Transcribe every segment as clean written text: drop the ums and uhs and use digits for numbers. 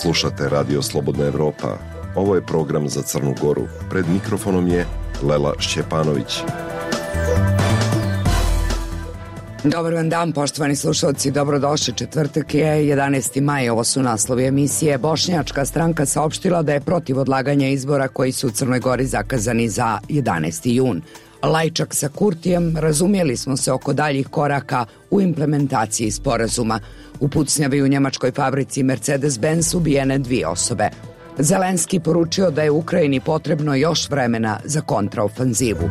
Slušate Radio Slobodna Evropa. Ovo je program za Crnu Goru. Pred mikrofonom je Lela Šćepanović. Dobar vam dan, poštovani slušalci, dobrodošli. Četvrtak je 11. maj, ovo su naslovi emisije. Bošnjačka stranka saopštila da je protiv odlaganja izbora koji su u Crnoj Gori zakazani za 11. jun. Lajčak sa Kurtijem, razumjeli smo se oko daljih koraka u implementaciji sporazuma. U pucnjavi u njemačkoj fabrici Mercedes-Benz ubijene 2 osobe. Zelenski poručio da je Ukrajini potrebno još vremena za kontraofanzivu.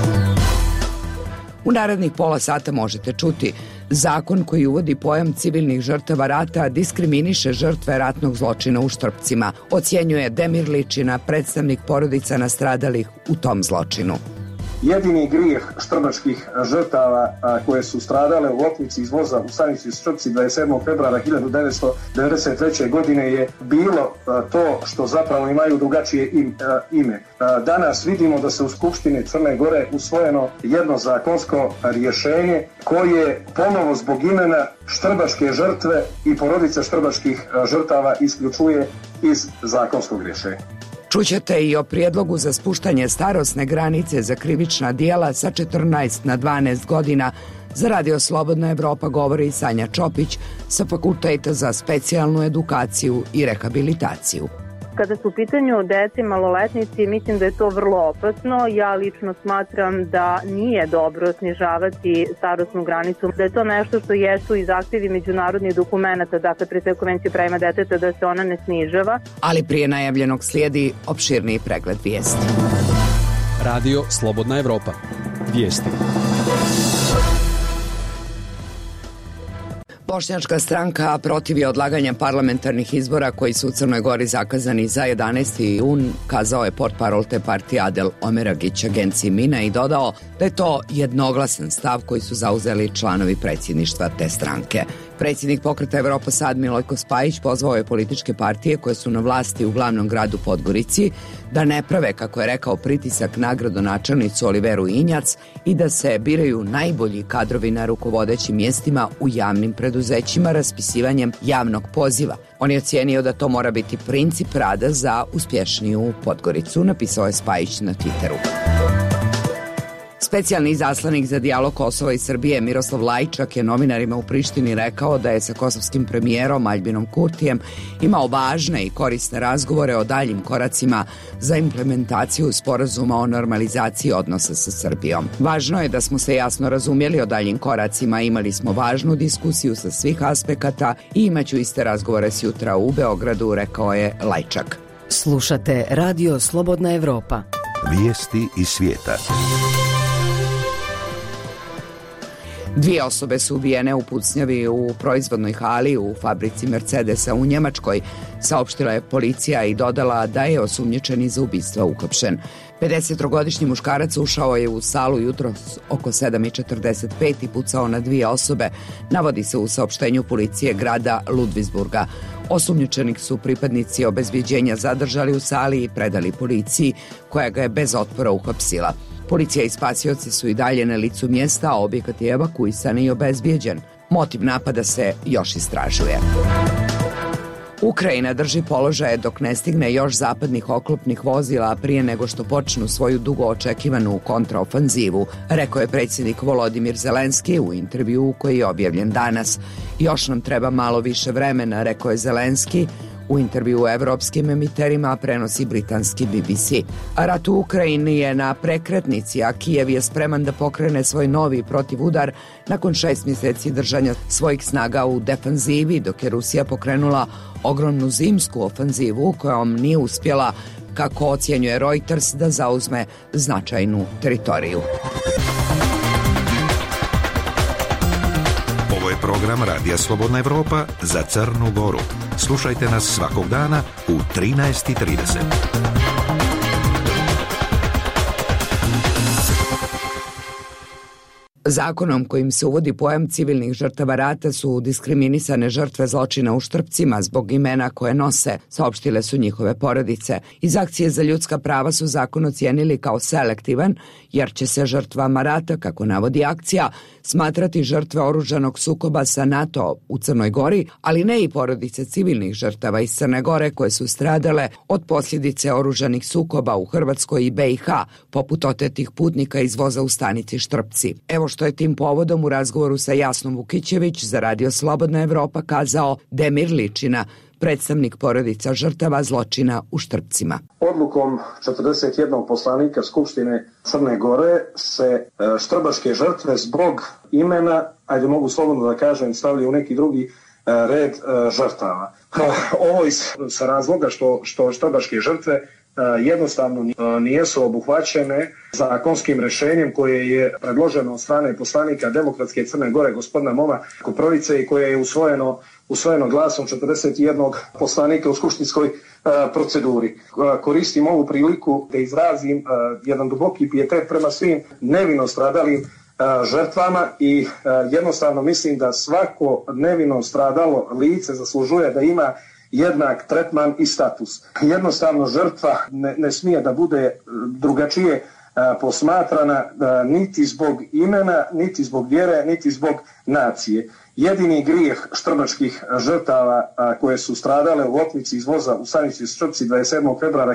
U narednih pola sata možete čuti: zakon koji uvodi pojam civilnih žrtava rata diskriminiše žrtve ratnog zločina u Štrpcima, ocjenjuje Demir Ličina, predstavnik porodica nastradalih u tom zločinu. Jedini grijeh štrbačkih žrtava koje su stradale u oklici iz voza u stanici Štrpci 27. februara 1993. godine je bilo to što zapravo imaju drugačije ime. Danas vidimo da se u Skupštini Crne Gore usvojeno jedno zakonsko rješenje koje ponovo zbog imena štrbačke žrtve i porodice štrbačkih žrtava isključuje iz zakonskog rješenja. Čućete i o prijedlogu za spuštanje starosne granice za krivična djela sa 14 na 12 godina. Za Radio Slobodna Evropa govori Sanja Čopić sa Fakulteta za specijalnu edukaciju i rehabilitaciju. Kada su u pitanju dece i maloletnici, mislim da je to vrlo opasno. Ja lično smatram da nije dobro snižavati starosnu granicu, da je to nešto što jesu i zahtjevi međunarodnih dokumenta, dakle pre sve Konvencije o pravima deteta, da se ona ne snižava. Ali prije najavljenog slijedi opširniji pregled vijesti. Radio Slobodna Evropa. Vijesti. Bošnjačka stranka protiv je odlaganja parlamentarnih izbora koji su u Crnoj Gori zakazani za 11. jun, kazao je portparol te partije Adel Omeragić agenciji Mina i dodao da je to jednoglasan stav koji su zauzeli članovi predsjedništva te stranke. Predsjednik Pokreta Evropa Sad Milojko Spajić pozvao je političke partije koje su na vlasti u glavnom gradu Podgorici da ne prave, kako je rekao, pritisak na gradonačelnicu Oliveru Injac i da se biraju najbolji kadrovi na rukovodećim mjestima u javnim preduzećima raspisivanjem javnog poziva. On je ocijenio da to mora biti princip rada za uspješniju Podgoricu, napisao je Spajić na Twitteru. Specijalni izaslanik za dijalog Kosova i Srbije Miroslav Lajčak je novinarima u Prištini rekao da je sa kosovskim premijerom Aljbinom Kurtijem imao važne i korisne razgovore o daljim koracima za implementaciju sporazuma o normalizaciji odnosa sa Srbijom. Važno je da smo se jasno razumjeli o daljim koracima, imali smo važnu diskusiju sa svih aspekata i imaću iste razgovore sjutra u Beogradu, rekao je Lajčak. Slušate Radio Slobodna Evropa. Vijesti iz svijeta. 2 osobe su ubijene u pucnjavi u proizvodnoj hali u fabrici Mercedesa u Njemačkoj, saopštila je policija i dodala da je osumnjičeni za ubistva uhapšen. 53-godišnji muškarac ušao je u salu jutros oko 7:45 i pucao na 2 osobe, navodi se u saopštenju policije grada Ludwigsburga. Osumnjičenih su pripadnici obezbjeđenja zadržali u sali i predali policiji, koja ga je bez otpora uhapsila. Policija i spasioci su i dalje na licu mjesta, a objekat je evakuisan i obezbjeđen. Motiv napada se još istražuje. Ukrajina drži položaje dok ne stigne još zapadnih oklopnih vozila prije nego što počnu svoju dugo očekivanu kontraofanzivu, rekao je predsjednik Volodimir Zelenski u intervjuu koji je objavljen danas. Još nam treba malo više vremena, rekao je Zelenski u intervjuu evropskim emiterima, prenosi britanski BBC. Rat u Ukrajini je na prekretnici, a Kijev je spreman da pokrene svoj novi protivudar nakon 6 mjeseci držanja svojih snaga u defanzivi, dok je Rusija pokrenula ogromnu zimsku ofanzivu kojom nije uspjela, kako ocjenjuje Reuters, da zauzme značajnu teritoriju. Ovo je program Radija Slobodna Evropa za Crnu Goru. Slušajte nas svakog dana u 13:30. Zakonom kojim se uvodi pojam civilnih žrtava rata su diskriminisane žrtve zločina u Štrpcima zbog imena koje nose, saopštile su njihove porodice. Iz Akcije za ljudska prava su zakon ocijenili kao selektivan, jer će se žrtvama rata, kako navodi akcija, smatrati žrtve oružanog sukoba sa NATO u Crnoj Gori, ali ne i porodice civilnih žrtava iz Crne Gore koje su stradale od posljedice oružanih sukoba u Hrvatskoj i BiH, poput otetih putnika iz voza u stanici Štrpci. Evo što je tim povodom u razgovoru sa Jasnom Vukićević za Radio Slobodna Evropa kazao Demir Ličina, predstavnik porodica žrtava zločina u Štrpcima. Odlukom 41 poslanika Skupštine Crne Gore se štrbačke žrtve zbog imena, ajde mogu slobodno da kažem, stavljaju u neki drugi red žrtava. Ovo sa razloga što štrbačke žrtve jednostavno nijesu obuhvaćene zakonskim rješenjem koje je predloženo od strane poslanika Demokratske Crne Gore gospodina Moma Koprovice i koje je usvojeno glasom 41 poslanika u skupštinskoj proceduri. Koristim ovu priliku da izrazim jedan duboki pijetet prema svim nevino stradalim žrtvama i jednostavno mislim da svako nevino stradalo lice zaslužuje da ima jednak tretman i status. Jednostavno žrtva ne smije da bude drugačije posmatrana niti zbog imena, niti zbog vjere, niti zbog nacije. Jedini grijeh štrbačkih žrtava koje su stradale u otmici iz voza u stanici Štrpci 27. februara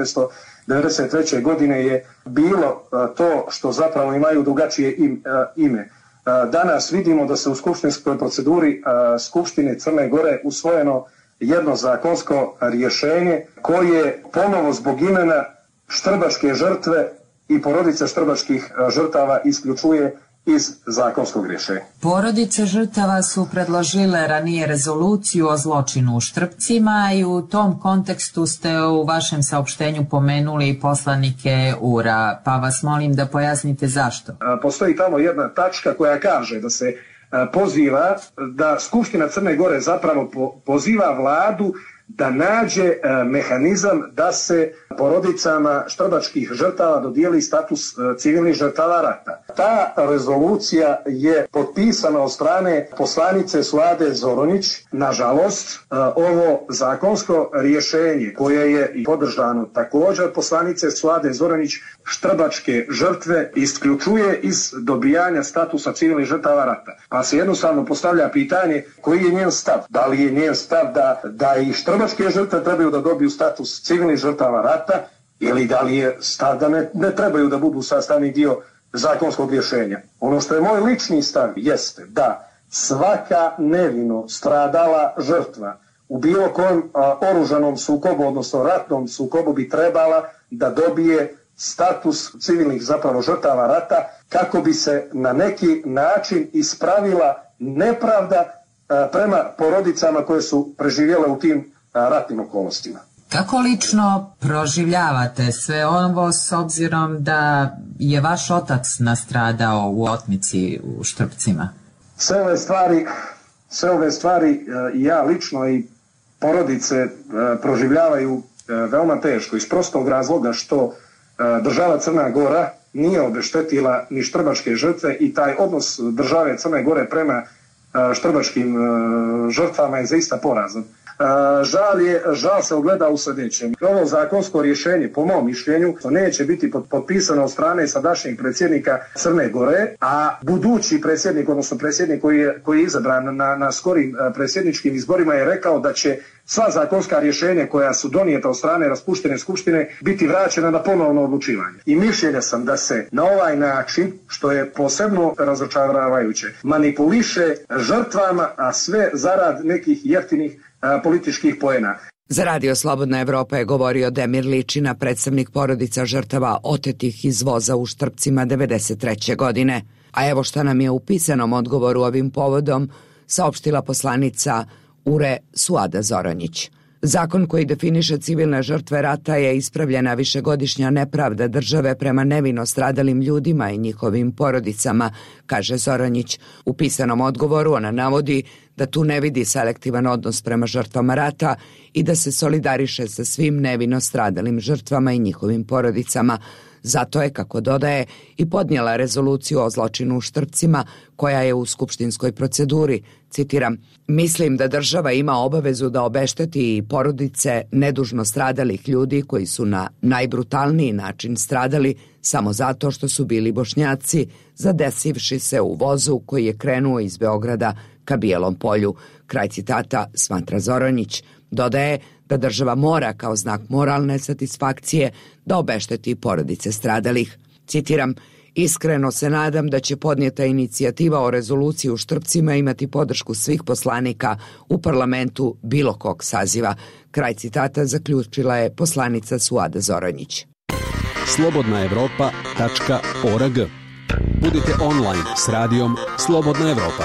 1993. godine je bilo to što zapravo imaju drugačije ime. Danas vidimo da se u skupštinskoj proceduri Skupštine Crne Gore usvojeno jedno zakonsko rješenje koje ponovo zbog imena štrbačke žrtve i porodice štrbačkih žrtava isključuje iz zakonskog rješenja. Porodice žrtava su predložile ranije rezoluciju o zločinu u Štrpcima i u tom kontekstu ste u vašem saopštenju pomenuli poslanike URA, pa vas molim da pojasnite zašto. Postoji tamo jedna tačka koja kaže da se poziva, da Skupština Crne Gore zapravo poziva vladu da nađe mehanizam da se porodicama štrbačkih žrtava dodijeli status civilnih žrtava rata. Ta rezolucija je potpisana od strane poslanice Suade Zoronić. Nažalost, ovo zakonsko rješenje koje je i podržano također od poslanice Suade Zoronić štrbačke žrtve isključuje iz dobijanja statusa civilnih žrtava rata. Pa se jednostavno postavlja pitanje koji je njen stav. Da li je njen stav da i štrbačke žrtve trebaju da dobiju status civilnih žrtava rata ili da li je stav da ne trebaju da budu sastavni dio zakonskog rješenja. Ono što je moj lični stav jeste da svaka nevino stradala žrtva u bilo kojem oružanom sukobu, odnosno ratnom sukobu bi trebala da dobije status civilnih zapravo žrtava rata kako bi se na neki način ispravila nepravda prema porodicama koje su preživjele u tim ratnim okolnostima. Kako lično proživljavate sve ovo s obzirom da je vaš otac nastradao u otmici u Štrpcima? Sve ove stvari ja lično i porodice proživljavaju veoma teško iz prostog razloga što država Crna Gora nije obeštetila ni štrbačke žrtve i taj odnos države Crne Gore prema štrbačkim žrtvama je zaista porazan. Žal se ogleda u sljedećem. Ovo zakonsko rješenje, po mom mišljenju, neće biti potpisano od strane sadašnjeg predsjednika Crne Gore, a budući predsjednik, odnosno predsjednik koji je izabran na skorim predsjedničkim izborima je rekao da će sva zakonska rješenja koja su donijeta od strane raspuštene skupštine biti vraćena na ponovno odlučivanje. I mišljenja sam da se na ovaj način, što je posebno razočaravajuće, manipuliše žrtvama, a sve zarad nekih jeftinih političkih poena. Za Radio Slobodna Evropa je govorio Demir Ličina, predstavnik porodica žrtava otetih iz voza u Štrpcima 1993. godine. A evo šta nam je u pisanom odgovoru ovim povodom saopštila poslanica URE Suada Zoronjić. Zakon koji definiše civilne žrtve rata je ispravljena višegodišnja nepravda države prema nevino stradalim ljudima i njihovim porodicama, kaže Zoronjić. U pisanom odgovoru ona navodi da tu ne vidi selektivan odnos prema žrtvama rata i da se solidariše sa svim nevino stradalim žrtvama i njihovim porodicama. Zato je, kako dodaje, i podnijela rezoluciju o zločinu u Štrpcima koja je u skupštinskoj proceduri. Citiram, mislim da država ima obavezu da obešteti i porodice nedužno stradalih ljudi koji su na najbrutalniji način stradali samo zato što su bili Bošnjaci, zadesivši se u vozu koji je krenuo iz Beograda ka Bijelom polju. Kraj citata smatra Zoranjić. Dodaje da država mora kao znak moralne satisfakcije da obešteti porodice stradalih. Citiram, iskreno se nadam da će podnijeta inicijativa o rezoluciji u Štrpcima imati podršku svih poslanika u parlamentu bilo kog saziva. Kraj citata zaključila je poslanica Suada Zoranjić. slobodnaevropa.org. Budite online s radijom Slobodna Evropa.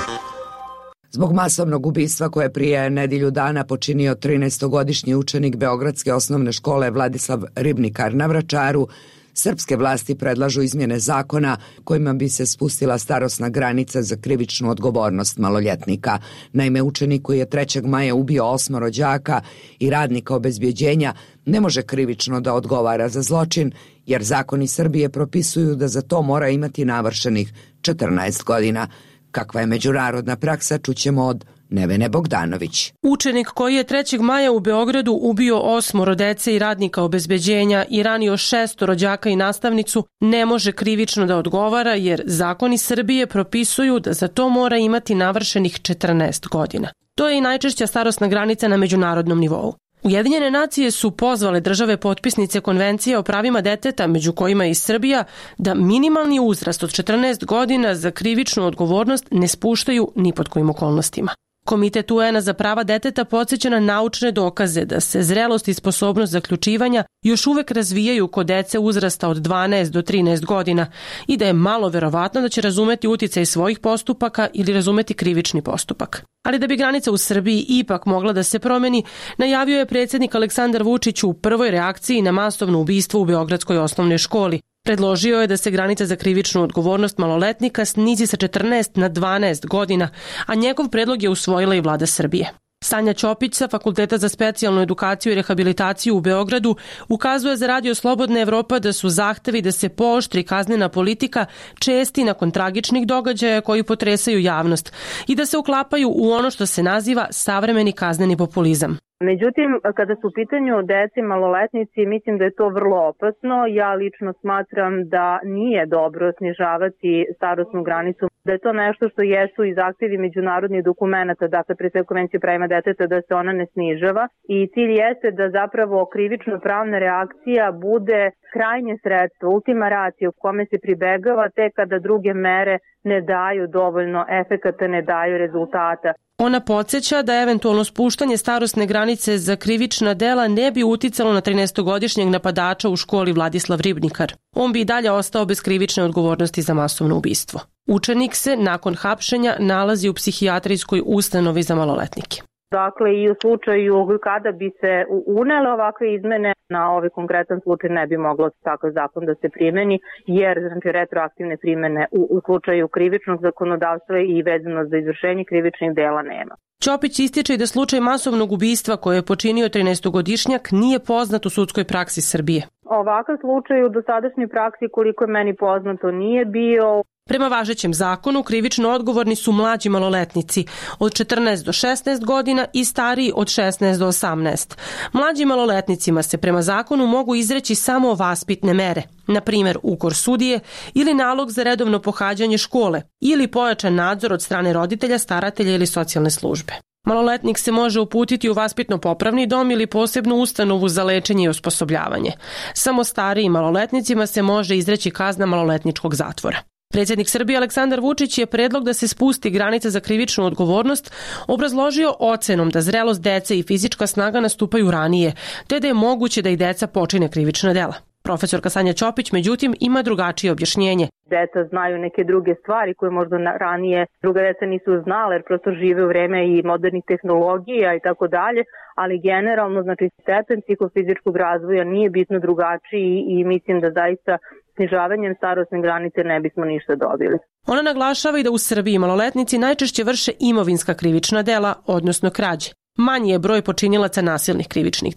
Zbog masovnog ubistva koje prije nedjelju dana počinio 13-godišnji učenik Beogradske osnovne škole Vladislav Ribnikar na Vračaru, srpske vlasti predlažu izmjene zakona kojima bi se spustila starosna granica za krivičnu odgovornost maloljetnika. Naime, učenik koji je 3. maja ubio 8 đaka i radnika obezbjeđenja ne može krivično da odgovara za zločin, jer zakoni Srbije propisuju da za to mora imati navršenih 14 godina. Kakva je međunarodna praksa, čućemo od Nevene Bogdanović. Učenik koji je 3. maja u Beogradu ubio 8 dece i radnika obezbeđenja i ranio 6 đaka i nastavnicu ne može krivično da odgovara, jer zakoni Srbije propisuju da za to mora imati navršenih 14 godina. To je i najčešća starosna granica na međunarodnom nivou. Ujedinjene nacije su pozvale države potpisnice Konvencije o pravima deteta, među kojima je i Srbija, da minimalni uzrast od 14 godina za krivičnu odgovornost ne spuštaju ni pod kojim okolnostima. Komitet UN-a za prava deteta podsjeća na naučne dokaze da se zrelost i sposobnost zaključivanja još uvek razvijaju kod dece uzrasta od 12 do 13 godina i da je malo verovatno da će razumeti uticaj svojih postupaka ili razumeti krivični postupak. Ali da bi granica u Srbiji ipak mogla da se promeni, najavio je predsjednik Aleksandar Vučić u prvoj reakciji na masovno ubistvo u Beogradskoj osnovnoj školi. Predložio je da se granica za krivičnu odgovornost maloletnika snizi sa 14 na 12 godina, a njegov predlog je usvojila i vlada Srbije. Sanja Ćopić sa Fakulteta za specijalnu edukaciju i rehabilitaciju u Beogradu ukazuje za Radio Slobodna Evropa da su zahtevi da se pooštri kaznena politika česti nakon tragičnih događaja koji potresaju javnost i da se uklapaju u ono što se naziva savremeni kazneni populizam. Međutim, kada su u pitanju deci maloletnici, mislim da je to vrlo opasno. Ja lično smatram da nije dobro snižavati starosnu granicu, da je to nešto što jesu i zahtjevi međunarodnih dokumenta, dakle pre sve Konvencije o pravima deteta, da se ona ne snižava. I cilj jeste da zapravo krivično-pravna reakcija bude krajnje sredstvo, ultima ratio, u kome se pribegava tek kada druge mere ne daju dovoljno efekata, ne daju rezultata. Ona podsjeća da eventualno spuštanje starosne granice za krivična dela ne bi uticalo na 13-godišnjeg napadača u školi Vladislav Ribnikar. On bi i dalje ostao bez krivične odgovornosti za masovno ubistvo. Učenik se nakon hapšenja nalazi u psihijatrijskoj ustanovi za maloletnike. Dakle, i u slučaju kada bi se unele ovakve izmene, na ovaj konkretan slučaj ne bi moglo takav zakon da se primeni, jer znači, retroaktivne primene u slučaju krivičnog zakonodavstva i vezano za izvršenje krivičnih dela nema. Ćopić ističe i da slučaj masovnog ubistva koje je počinio 13-godišnjak nije poznat u sudskoj praksi Srbije. Ovakav slučaj u dosadašnjoj praksi, koliko je meni poznato, nije bio. Prema važećem zakonu, krivično odgovorni su mlađi maloletnici od 14 do 16 godina i stariji od 16 do 18. Mlađim maloletnicima se prema zakonu mogu izreći samo vaspitne mere, na primjer ukor sudije ili nalog za redovno pohađanje škole ili pojačan nadzor od strane roditelja, staratelja ili socijalne službe. Maloletnik se može uputiti u vaspitno-popravni dom ili posebnu ustanovu za lečenje i osposobljavanje. Samo starijim maloletnicima se može izreći kazna maloletničkog zatvora. Predsjednik Srbije Aleksandar Vučić je predlog da se spusti granica za krivičnu odgovornost obrazložio ocenom da zrelost dece i fizička snaga nastupaju ranije, te da je moguće da i deca počine krivična dela. Profesorka Sanja Ćopić, međutim, ima drugačije objašnjenje. Deca znaju neke druge stvari koje možda ranije druga deca nisu znale, jer prosto žive u vreme i modernih tehnologija i tako dalje, ali generalno, znači, stepen psihofizičkog razvoja nije bitno drugačiji i mislim da zaista snižavanjem starosne granice ne bismo ništa dobili. Ona naglašava i da u Srbiji maloletnici najčešće vrše imovinska krivična dela, odnosno krađe. Manji je broj počinilaca nasilnih krivičnih dela.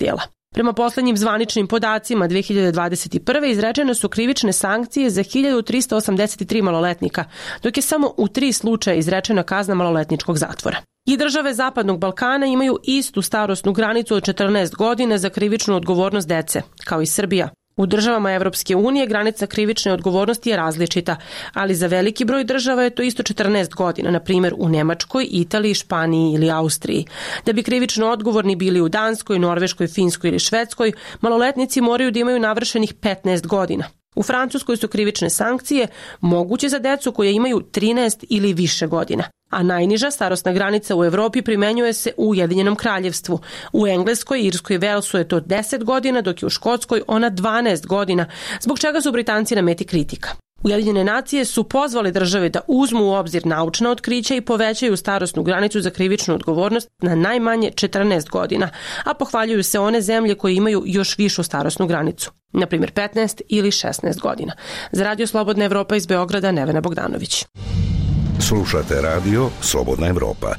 Prema poslednjim zvaničnim podacima 2021. izrečene su krivične sankcije za 1383 maloletnika, dok je samo u 3 slučaja izrečena kazna maloletničkog zatvora. I države Zapadnog Balkana imaju istu starosnu granicu od 14 godina za krivičnu odgovornost dece, kao i Srbija. U državama Evropske unije granica krivične odgovornosti je različita, ali za veliki broj država je to isto 14 godina, na primjer u Nemačkoj, Italiji, Španiji ili Austriji. Da bi krivično odgovorni bili u Danskoj, Norveškoj, Finskoj ili Švedskoj, maloletnici moraju da imaju navršenih 15 godina. U Francuskoj su krivične sankcije moguće za decu koje imaju 13 ili više godina, a najniža starosna granica u Evropi primenjuje se u Ujedinjenom kraljevstvu. U Engleskoj, Irskoj i Velsu je to 10 godina, dok je u Škotskoj ona 12 godina, zbog čega su Britanci na meti kritika. Ujedinjene nacije su pozvali države da uzmu u obzir naučna otkrića i povećaju starosnu granicu za krivičnu odgovornost na najmanje 14 godina, a pohvaljuju se one zemlje koje imaju još višu starosnu granicu, na primjer 15 ili 16 godina. Za Radio Slobodna Evropa iz Beograda, Nevena Bogdanović. Slušate radio Slobodna Evropa.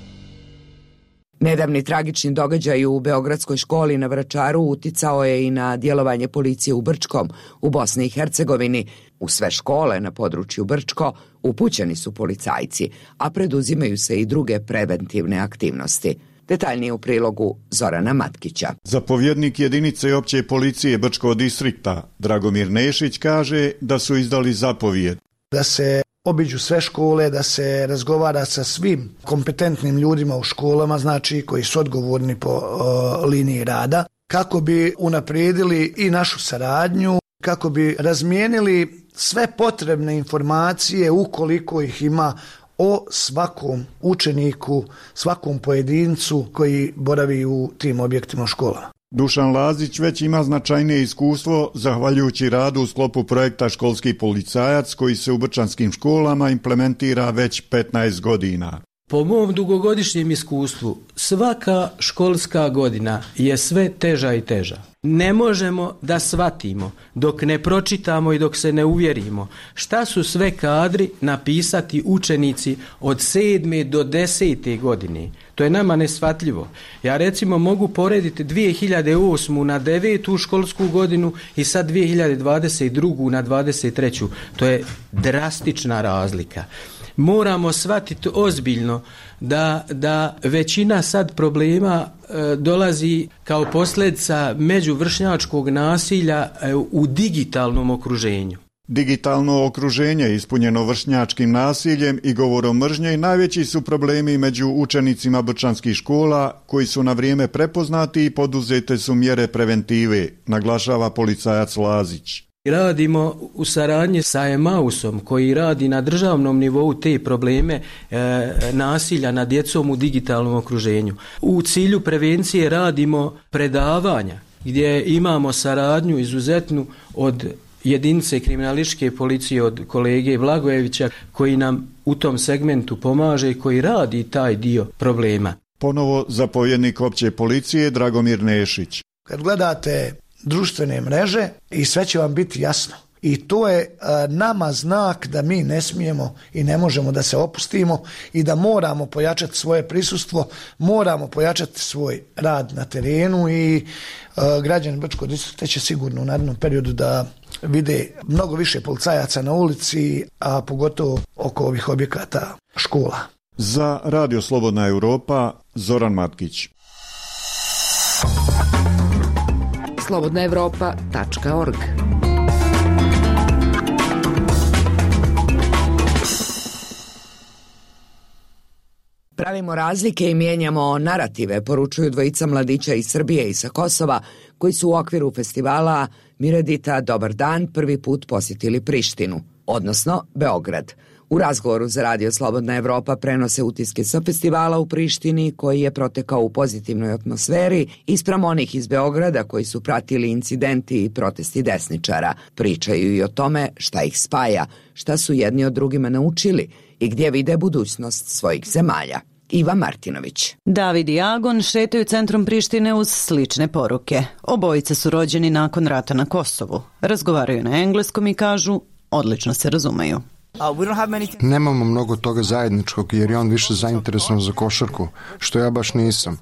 Nedavni tragični događaj u Beogradskoj školi na Vračaru uticao je i na djelovanje policije u Brčkom, u Bosni i Hercegovini. U sve škole na području Brčko upućeni su policajci, a preduzimaju se i druge preventivne aktivnosti. Detaljnije u prilogu Zorana Matkića. Zapovjednik jedinice opće policije Brčkog distrikta Dragomir Nešić kaže da su izdali zapovijed da se obiđu sve škole, da se razgovara sa svim kompetentnim ljudima u školama, znači koji su odgovorni po liniji rada, kako bi unaprijedili i našu saradnju, kako bi razmijenili sve potrebne informacije ukoliko ih ima o svakom učeniku, svakom pojedincu koji boravi u tim objektima u školama. Dušan Lazić već ima značajnije iskustvo zahvaljujući radu u sklopu projekta Školski policajac koji se u brčanskim školama implementira već 15 godina. Po mom dugogodišnjem iskustvu, svaka školska godina je sve teža i teža. Ne možemo da shvatimo dok ne pročitamo i dok se ne uvjerimo šta su sve kadri napisati učenici od 7. do 10. godine. To je nama neshvatljivo. Ja recimo mogu porediti 2008. na 9. školsku godinu i sad 2022. na 23. To je drastična razlika. Moramo shvatiti ozbiljno da većina sad problema dolazi kao posljedica međuvršnjačkog nasilja u digitalnom okruženju. Digitalno okruženje ispunjeno vršnjačkim nasiljem i govorom mržnje najveći su problemi među učenicima brčanskih škola koji su na vrijeme prepoznati i poduzete su mjere preventive, naglašava policajac Lazić. Radimo u saradnji sa Emausom koji radi na državnom nivou te probleme nasilja nad djecom u digitalnom okruženju. U cilju prevencije radimo predavanja gdje imamo saradnju izuzetnu od jedinice kriminalističke policije, od kolege Vlagojevića koji nam u tom segmentu pomaže i koji radi taj dio problema. Ponovo zapovjednik opće policije Dragomir Nešić. Kad gledate društvene mreže i sve će vam biti jasno. I to je nama znak da mi ne smijemo i ne možemo da se opustimo i da moramo pojačati svoje prisustvo, moramo pojačati svoj rad na terenu i građani Brčkog distrikta će sigurno u narednom periodu da vide mnogo više policajaca na ulici, a pogotovo oko ovih objekata škola. Za Radio Slobodna Evropa, Zoran Matkić. slobodnaevropa.org. Pravimo razlike i mijenjamo narative, poručuju dvojica mladića iz Srbije i sa Kosova, koji su u okviru festivala Miredita Dobar dan prvi put posjetili Prištinu, odnosno Beograd. U razgovoru za Radio Slobodna Evropa prenose utiske sa festivala u Prištini koji je protekao u pozitivnoj atmosferi ispram onih iz Beograda koji su pratili incidenti i protesti desničara. Pričaju i o tome šta ih spaja, šta su jedni od drugima naučili i gdje vide budućnost svojih zemalja. Iva Martinović. David i Agon šetaju centrom Prištine uz slične poruke. Obojice su rođeni nakon rata na Kosovu. Razgovaraju na engleskom i kažu odlično se razumeju. Nemamo mnogo toga zajedničkog jer je on više zainteresovan za košarku, što ja baš nisam.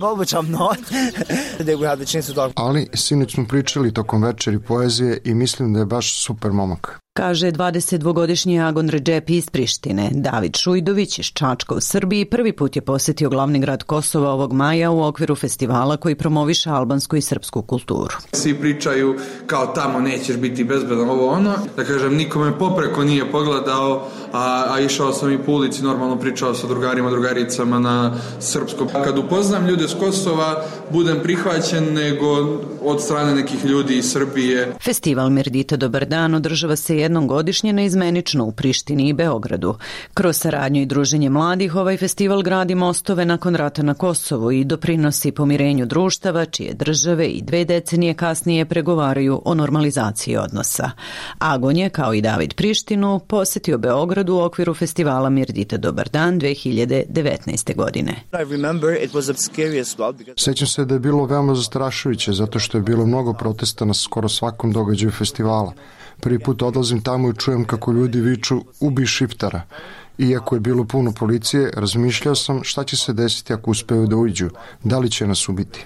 Ali sinoć smo pričali tokom večeri poezije i mislim da je baš super momak. Kaže 22-godišnji Agon Redžepi iz Prištine. David Šujdović iz Čačka u Srbiji prvi put je posetio glavni grad Kosova ovog maja u okviru festivala koji promoviše albansku i srpsku kulturu. Svi pričaju kao tamo nećeš biti bezbedan, ovo ono. Da kažem, nikome popreko nije pogledao, a išao sam i po ulici, normalno pričao sa drugarima, drugaricama na srpskom. Kad upoznam ljude s Kosova, budem prihvaćen nego od strane nekih ljudi iz Srbije. Festival Mirdita Dobar dan održava se jednom godišnje neizmenično u Prištini i Beogradu. Kroz saradnju i druženje mladih ovaj festival gradi mostove nakon rata na Kosovu i doprinosi pomirenju društava čije države i 2 decenije kasnije pregovaraju o normalizaciji odnosa. Agon je, kao i David Prištinu, posetio Beogradu u okviru festivala Mirdita Dobar dan 2019. godine. Sećam se da je bilo veoma zastrašujuće zato što je bilo mnogo protesta na skoro svakom događaju festivala. Prvi put odlazim tamo i čujem kako ljudi viču ubi Šiftara. Iako je bilo puno policije, razmišljao sam šta će se desiti ako uspeju da uđu, da li će nas ubiti.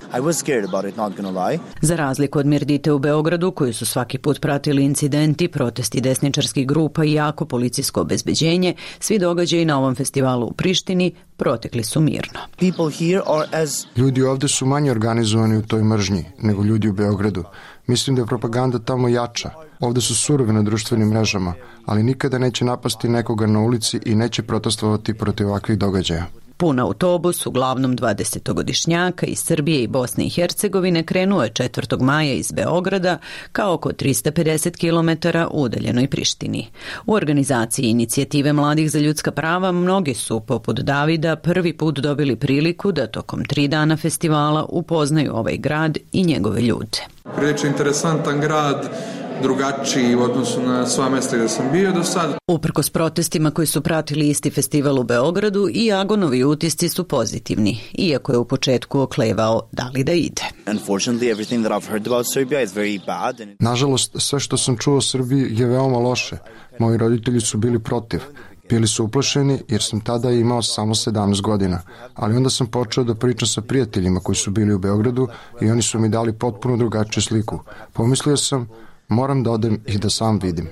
Za razliku od Mirdite u Beogradu, koju su svaki put pratili incidenti, protesti desničarskih grupa i jako policijsko obezbeđenje, svi događaji na ovom festivalu u Prištini protekli su mirno. Ljudi ovde su manje organizovani u toj mržnji nego ljudi u Beogradu. Mislim da je propaganda tamo jača. Ovde su surovi na društvenim mrežama, ali nikada neće napasti nekoga na ulici i neće protestovati protiv ovakvih događaja. Pun autobus, uglavnom 20-godišnjaka iz Srbije i Bosne i Hercegovine, krenuo je 4. maja iz Beograda kao oko 350 km udaljenoj Prištini. U organizaciji Inicijative mladih za ljudska prava mnogi su, poput Davida, prvi put dobili priliku da tokom 3 dana festivala upoznaju ovaj grad i njegove ljude. Prilično interesantan grad, drugačiji u odnosu na sva mesta gde sam bio do sad. Uprkos protestima koji su pratili isti festival u Beogradu, i Agonovi utisci su pozitivni, iako je u početku oklevao da li da ide. Nažalost, sve što sam čuo o Srbiji je veoma loše. Moji roditelji su bili protiv. Bili su uplašeni jer sam tada imao samo 17 godina, ali onda sam počeo da pričam sa prijateljima koji su bili u Beogradu i oni su mi dali potpuno drugačiju sliku. Pomislio sam, moram da odem i da sam vidim.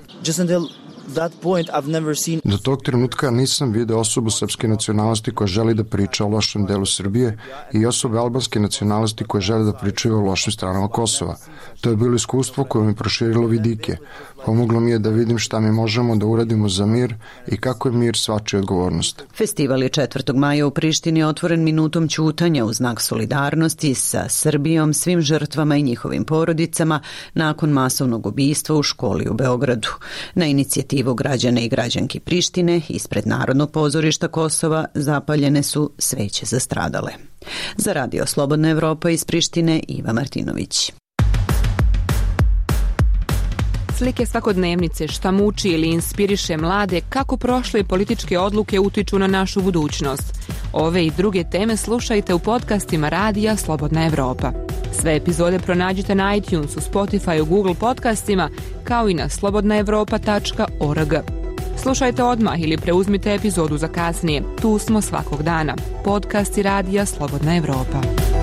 Do tog trenutka nisam video osobu srpske nacionalnosti koja želi da priča o lošem delu Srbije i osobe albanske nacionalnosti koje žele da pričaju o lošim stranama Kosova. To je bilo iskustvo koje mi proširilo vidike. Pomoglo mi je da vidim šta mi možemo da uradimo za mir i kako je mir svačija odgovornost. Festival je 4. maja u Prištini otvoren minutom ćutanja u znak solidarnosti sa Srbijom, svim žrtvama i njihovim porodicama nakon masovnog ubistva u školi u Beogradu. Na inicijativu građana i građanki Prištine ispred Narodnog pozorišta Kosova zapaljene su sveće za stradale. Za Radio Slobodna Evropa iz Prištine, Iva Martinović. Slike svakodnevnice, šta muči ili inspiriše mlade, kako prošle političke odluke utiču na našu budućnost. Ove i druge teme slušajte u podcastima Radija Slobodna Evropa. Sve epizode pronađite na iTunesu, Spotifyu, Google podcastima, kao i na slobodnaevropa.org. Slušajte odmah ili preuzmite epizodu za kasnije. Tu smo svakog dana. Podcasti Radija Slobodna Evropa.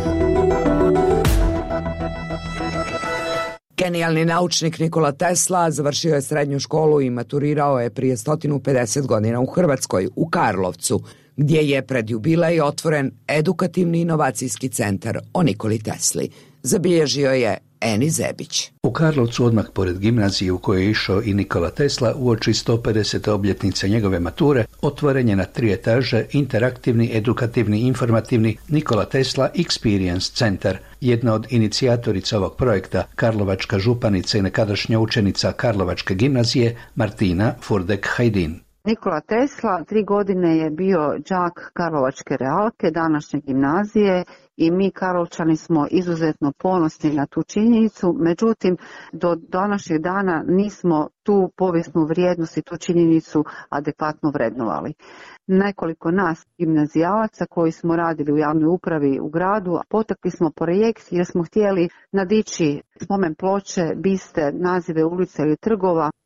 Genijalni naučnik Nikola Tesla završio je srednju školu i maturirao je prije 150 godina u Hrvatskoj, u Karlovcu, gdje je pred jubilej otvoren edukativni inovacijski centar o Nikoli Tesli. Zabilježio je Eni Zebić. U Karlovcu, odmah pored gimnazije u kojoj je išao i Nikola Tesla, uoči 150. obljetnice njegove mature, otvoren je na 3 etaže interaktivni, edukativni, informativni Nikola Tesla Experience Centar. Jedna od inicijatorica ovog projekta, karlovačka županica i nekadašnja učenica Karlovačke gimnazije, Martina Furdek-Hajdin. Nikola Tesla 3 godine je bio đak Karlovačke realke, današnje gimnazije, i mi Karlovčani smo izuzetno ponosni na tu činjenicu. Međutim, do današnjeg dana nismo tu povijesnu vrijednost i tu činjenicu adekvatno vrednovali. Nekoliko nas gimnazijalaca koji smo radili u javnoj upravi u gradu, potakli smo projekt jer smo htjeli nadići spomen ploče, biste, nazive ulica ili trgova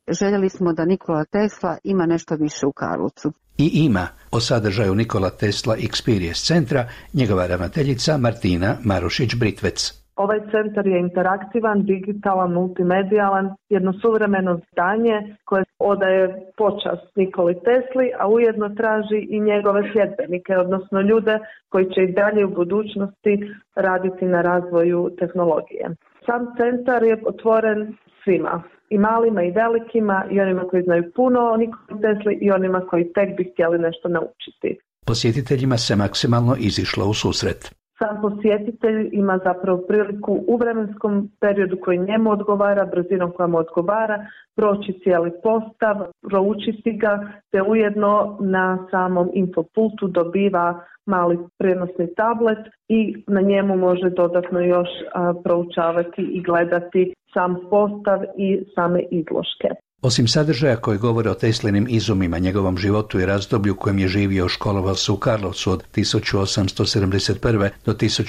željeli smo da Nikola Tesla ima nešto više u Karlovcu. I ima. O sadržaju Nikola Tesla Experience centra njegova ravnateljica Martina Marušić-Britvec. Ovaj centar je interaktivan, digitalan, multimedijalan, jedno suvremeno zdanje koje odaje počast Nikoli Tesli, a ujedno traži i njegove sljedbenike, odnosno ljude koji će i dalje u budućnosti raditi na razvoju tehnologije. Sam centar je otvoren svima, i malima i velikima, i onima koji znaju puno o Nikoli Tesli i onima koji tek bi htjeli nešto naučiti. Posjetiteljima se maksimalno izišlo u susret. Sam posjetitelj ima zapravo priliku u vremenskom periodu koji njemu odgovara, brzinom koja mu odgovara, proći cijeli postav, proučiti ga, te ujedno na samom infopultu dobiva mali prijenosni tablet i na njemu može dodatno još proučavati i gledati sam postav i same izložke. Osim sadržaja koji govore o Teslinim izumima, njegovom životu i razdoblju u kojem je živio, školovao se u Karlovcu od 1871. do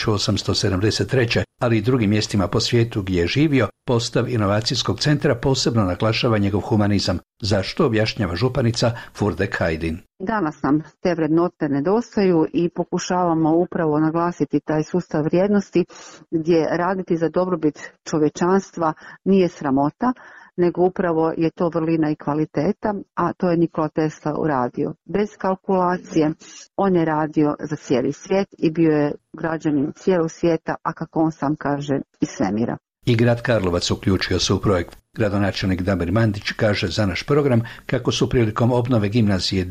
1873. ali i drugim mjestima po svijetu gdje je živio, postav inovacijskog centra posebno naglašava njegov humanizam, zašto objašnjava županica Furdek Hajdin. Danas nam te vrednote nedostaju i pokušavamo upravo naglasiti taj sustav vrijednosti gdje raditi za dobrobit čovječanstva nije sramota, nego upravo je to vrlina i kvaliteta, a to je Nikola Tesla uradio. Bez kalkulacije, on je radio za cijeli svijet i bio je građanin cijelog svijeta, a kako on sam kaže, i svemira. I grad Karlovac uključio se u projekt. Gradonačelnik Damir Mandić kaže za naš program kako su prilikom obnove gimnazije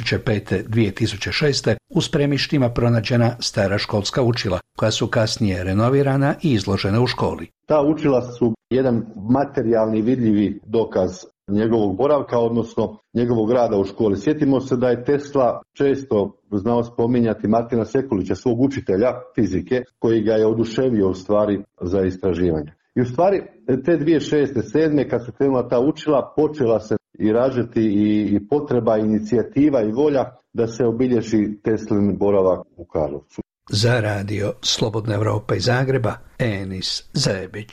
2005-2006 u spremištima pronađena stara školska učila, koja su kasnije renovirana i izložena u školi. Ta učila su jedan materijalni vidljivi dokaz njegovog boravka, odnosno njegovog rada u školi. Sjetimo se da je Tesla često znao spominjati Martina Sekulića, svog učitelja fizike, koji ga je oduševio u stvari za istraživanje. I u stvari te 2006-2007 kad se krenula ta učila, počela se i rađati i potreba, inicijativa i volja da se obilježi Teslin boravak u Karlovcu. Za radio Slobodna Evropa iz Zagreba, Enis Zebić.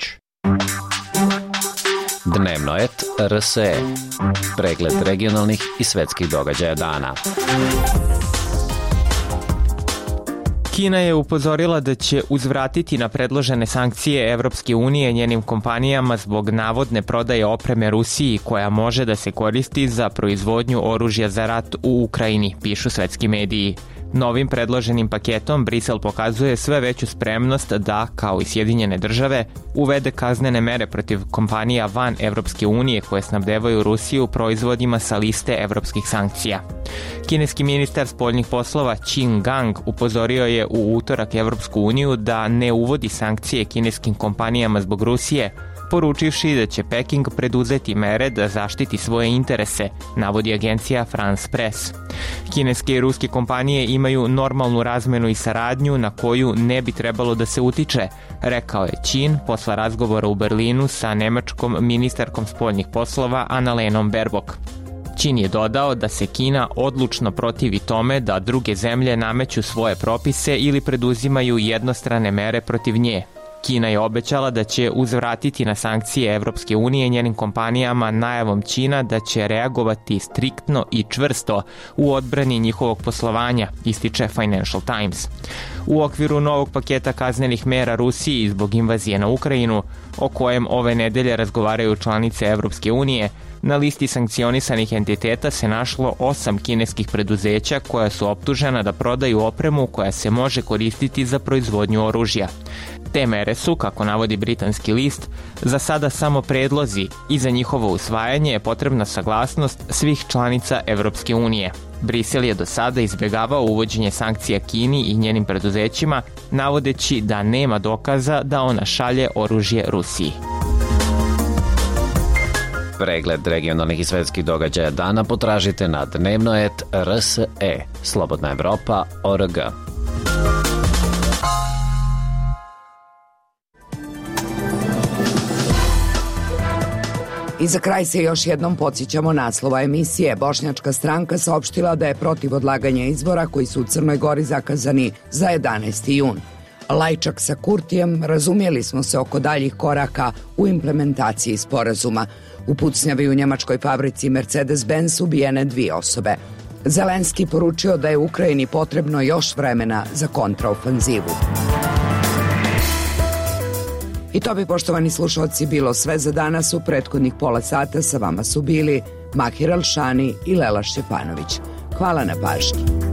Dnevno et RSE. Pregled regionalnih i svetskih događaja dana. Kina je upozorila da će uzvratiti na predložene sankcije Evropske unije njenim kompanijama zbog navodne prodaje opreme Rusiji koja može da se koristi za proizvodnju oružja za rat u Ukrajini, pišu svetski mediji. Novim predloženim paketom Brisel pokazuje sve veću spremnost da, kao i Sjedinjene države, uvede kaznene mere protiv kompanija van Evropske unije koje snabdevaju Rusiju proizvodima sa liste evropskih sankcija. Kineski ministar spoljnih poslova Qin Gang upozorio je u utorak Evropsku uniju da ne uvodi sankcije kineskim kompanijama zbog Rusije, poručivši da će Peking preduzeti mere da zaštiti svoje interese, navodi agencija France Press. Kineske i ruske kompanije imaju normalnu razmenu i saradnju na koju ne bi trebalo da se utiče, rekao je Qin posle razgovora u Berlinu sa nemačkom ministarkom spoljnih poslova Annalenom Baerbock. Qin je dodao da se Kina odlučno protivi tome da druge zemlje nameću svoje propise ili preduzimaju jednostrane mere protiv nje. Kina je obećala da će uzvratiti na sankcije Evropske unije njenim kompanijama najavom Kina da će reagovati striktno i čvrsto u odbrani njihovog poslovanja, ističe Financial Times. U okviru novog paketa kaznenih mera Rusiji zbog invazije na Ukrajinu, o kojem ove nedelje razgovaraju članice Evropske unije, na listi sankcionisanih entiteta se našlo 8 kineskih preduzeća koja su optužena da prodaju opremu koja se može koristiti za proizvodnju oružja. Te mere su, kako navodi britanski list, za sada samo predlozi i za njihovo usvajanje je potrebna saglasnost svih članica Evropske unije. Brisel je do sada izbjegavao uvođenje sankcija Kini i njenim preduzećima, navodeći da nema dokaza da ona šalje oružje Rusiji. Pregled regionalnih i svetskih događaja dana potražite na dnevnoet.rse, slobodnaevropa.org. I za kraj se još jednom podsjećamo naslova emisije. Bošnjačka stranka saopštila da je protiv odlaganja izbora koji su u Crnoj Gori zakazani za 11. jun. Lajčak sa Kurtijem razumjeli smo se oko daljih koraka u implementaciji sporazuma. U pucnjavi u njemačkoj fabrici Mercedes-Benz ubijene 2 osobe. Zelenski poručio da je Ukrajini potrebno još vremena za kontraofanzivu. I to bi, poštovani slušalci, bilo sve za danas. U prethodnih pola sata sa vama su bili Mahir Alšani i Lela Šćepanović. Hvala na pažnji.